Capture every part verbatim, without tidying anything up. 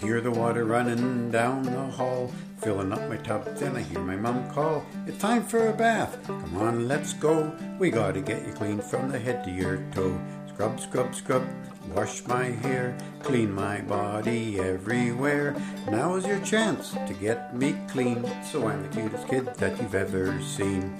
hear the water running down the hall, filling up my tub, then I hear my mum call, it's time for a bath, come on, let's go. We gotta get you clean from the head to your toe. Scrub, scrub, scrub, wash my hair, clean my body everywhere. Now is your chance to get me clean, so I'm the cutest kid that you've ever seen.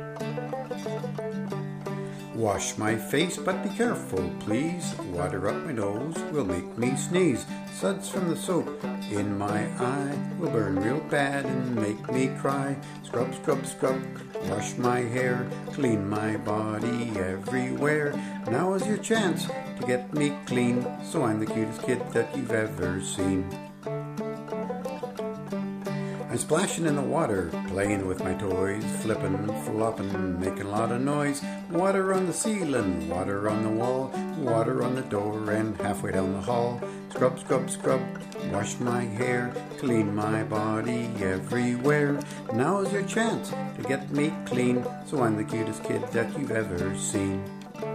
Wash my face, but be careful, please. Water up my nose will make me sneeze. Suds from the soap in my eye will burn real bad and make me cry. Scrub, scrub, scrub, wash my hair, clean my body everywhere. Now is your chance to get me clean, so I'm the cutest kid that you've ever seen. I'm splashing in the water, playing with my toys, flipping, flopping, making a lot of noise. Water on the ceiling, water on the wall, water on the door and halfway down the hall. Scrub, scrub, scrub, wash my hair, clean my body everywhere. Now is your chance to get me clean, so I'm the cutest kid that you've ever seen.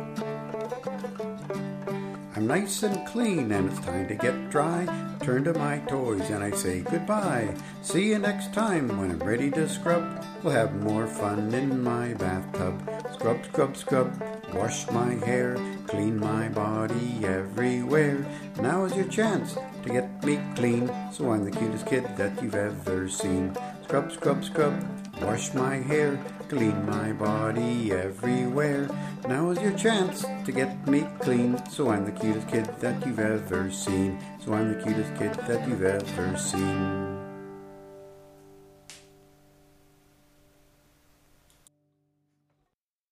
I'm nice and clean and it's time to get dry. Turn to my toys and I say goodbye. See you next time when I'm ready to scrub. We'll have more fun in my bathtub. Scrub, scrub, scrub, wash my hair, clean my body everywhere. Now is your chance to get me clean, so I'm the cutest kid that you've ever seen. Scrub, scrub, scrub, wash my hair, clean my body everywhere. Now is your chance to get me clean, so I'm the cutest kid that you've ever seen. So I'm the cutest kid that you've ever seen.